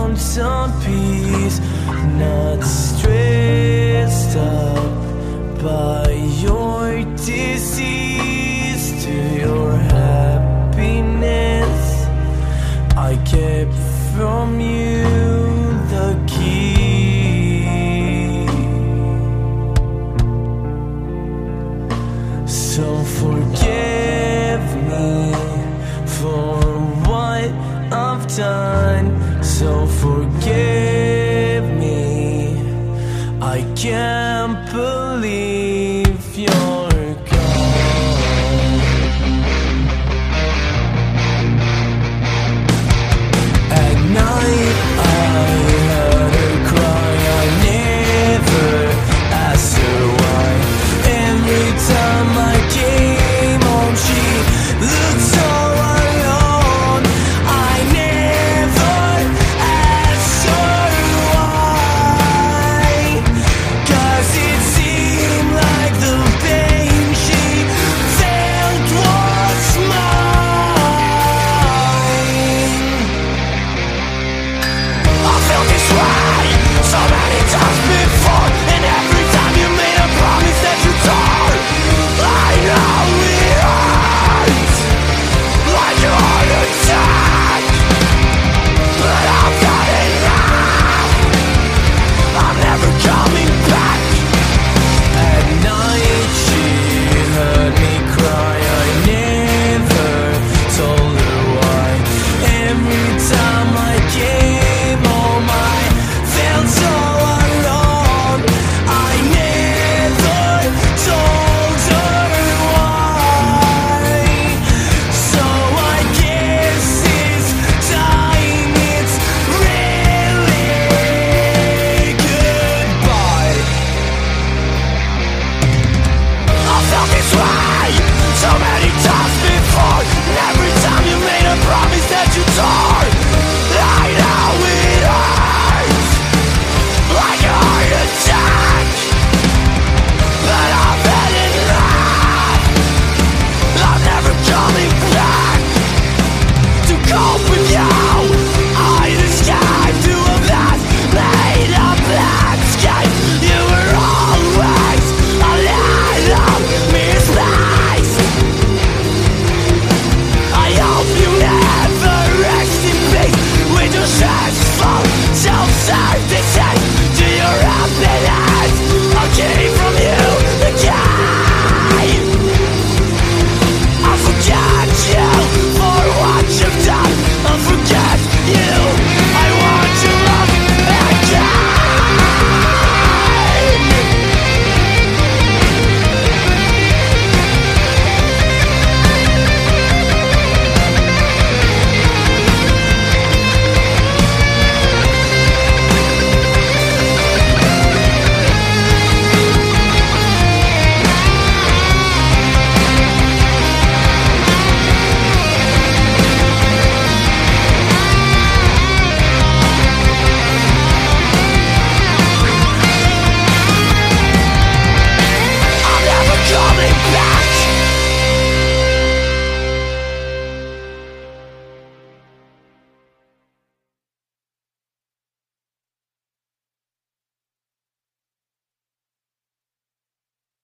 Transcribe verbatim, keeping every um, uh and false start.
found some peace, not stressed out by your disease. To your happiness, I kept from you the key. So forgive me for what I've done. So forgive me, I can't believe you're gone. At night I heard her cry, I never asked her why. Every time I came home she looked so alone. I never asked her why, 'cause it seemed like the pain she felt was mine. I felt this way.